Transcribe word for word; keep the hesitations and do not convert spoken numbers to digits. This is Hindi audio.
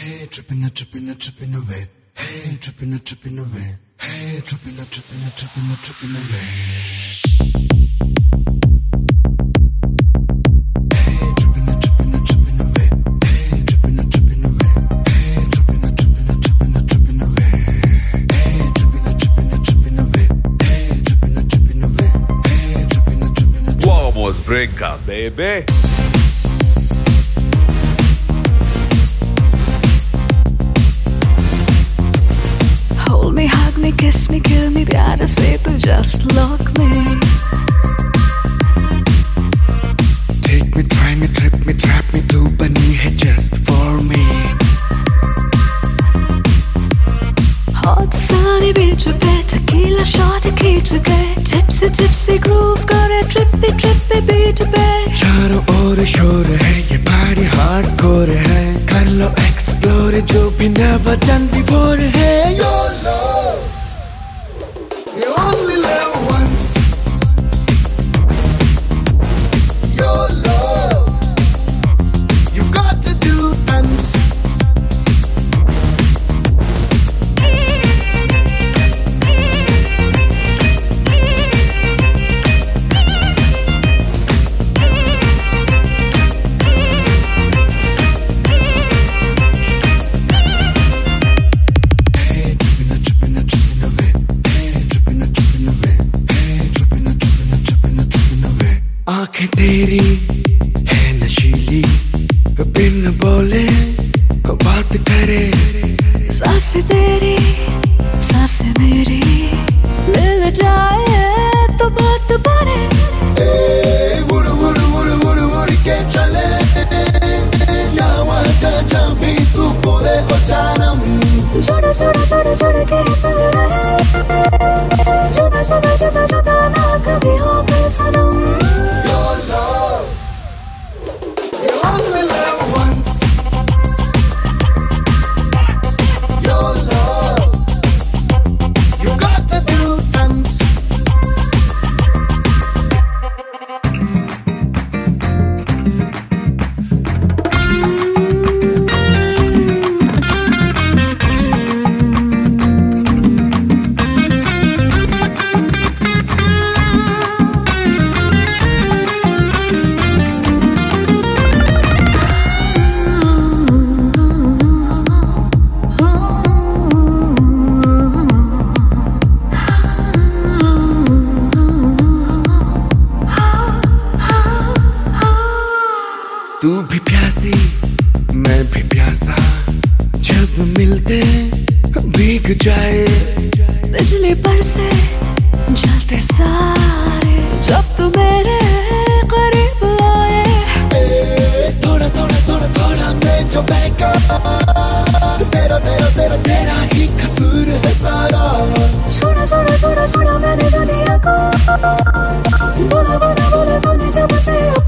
Hey, tripping, tripping, tripping away. Hey, tripping, tripping away. Hey, tripping, tripping, tripping, tripping away. Hey, tripping, tripping, tripping away. Hey, tripping, tripping away. Hey, tripping, tripping, tripping, tripping away. Hey, tripping, tripping, tripping away. Hey, tripping, tripping away. Hey, tripping, tripping. Vamos brincar, baby. Hold me, hug me, kiss me, kill me, प्यार से तू just lock me. Take me, try me, trip me, trap me, तू बनी है just for me. Hot sunny beach पे tequila shot खींच के tipsy tipsy groove करे trippy trippy beat पे. चारों ओर शोर है ये party hardcore है. कर लो explore जो भी never done before है. YOLO, you only live once. YOLO, you've got to do dance. आँखें तेरी है नशीली, बिन बोले को बात करे. सांसें तेरी सांसें मेरी मिल जाए तो बात बने. ए उड़ उड़ उड़ उड़ उड़ के चले या वहाँ जा जा भी तू बोले ओ जानम. जुड़ जुड़ जुड़ जुड़ के संग रहे, जुदा जुदा जुदा जुदा ना कभी हो फिर सनम. YOLO, you only live once. YOLO, you got to do dance. तू भी प्यासी मैं भी प्यासा, जब मिलते भीग जाए. बिजली पर से जलते सारे जब तू मेरे करीब आए. ए, थोड़ा थोड़ा थोड़ा थोड़ा मैं जो बहका, तेरा तेरा तेरा तेरा ही कसूर है सारा. छोड़ा छोड़ा छोड़ा छोड़ा मैंने दुनिया को, बोला बोला बोला तूने जब से